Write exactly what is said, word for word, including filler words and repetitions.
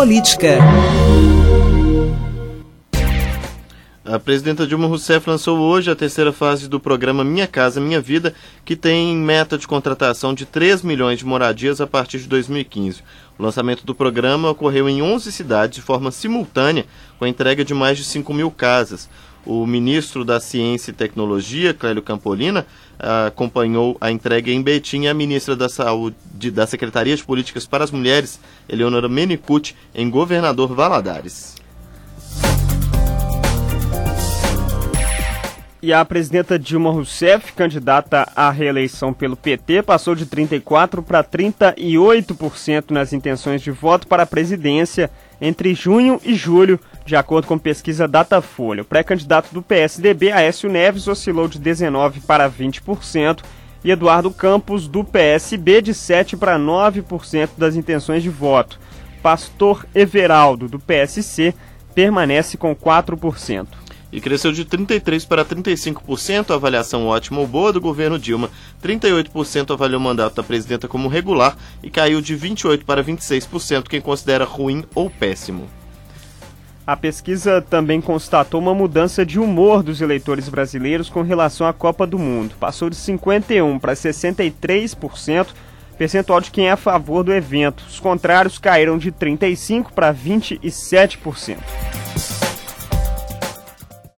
Política. A presidenta Dilma Rousseff lançou hoje a terceira fase do programa Minha Casa Minha Vida, que tem meta de contratação de três milhões de moradias a partir de dois mil e quinze. O lançamento do programa ocorreu em onze cidades de forma simultânea, com a entrega de mais de cinco mil casas. O ministro da Ciência e Tecnologia, Clélio Campolina, acompanhou a entrega em Betim, e a ministra da Saúde, da Secretaria de Políticas para as Mulheres, Eleonora Menicucci, em Governador Valadares. E a presidenta Dilma Rousseff, candidata à reeleição pelo P T, passou de trinta e quatro por cento para trinta e oito por cento nas intenções de voto para a presidência entre junho e julho, de acordo com pesquisa Datafolha. O pré-candidato do P S D B, Aécio Neves, oscilou de dezenove por cento para vinte por cento e Eduardo Campos, do P S B, de sete por cento para nove por cento das intenções de voto. Pastor Everaldo, do P S C, permanece com quatro por cento. E cresceu de trinta e três por cento para trinta e cinco por cento a avaliação ótima ou boa do governo Dilma. trinta e oito por cento avaliou o mandato da presidenta como regular e caiu de vinte e oito por cento para vinte e seis por cento quem considera ruim ou péssimo. A pesquisa também constatou uma mudança de humor dos eleitores brasileiros com relação à Copa do Mundo. Passou de cinquenta e um por cento para sessenta e três por cento, percentual de quem é a favor do evento. Os contrários caíram de trinta e cinco por cento para vinte e sete por cento.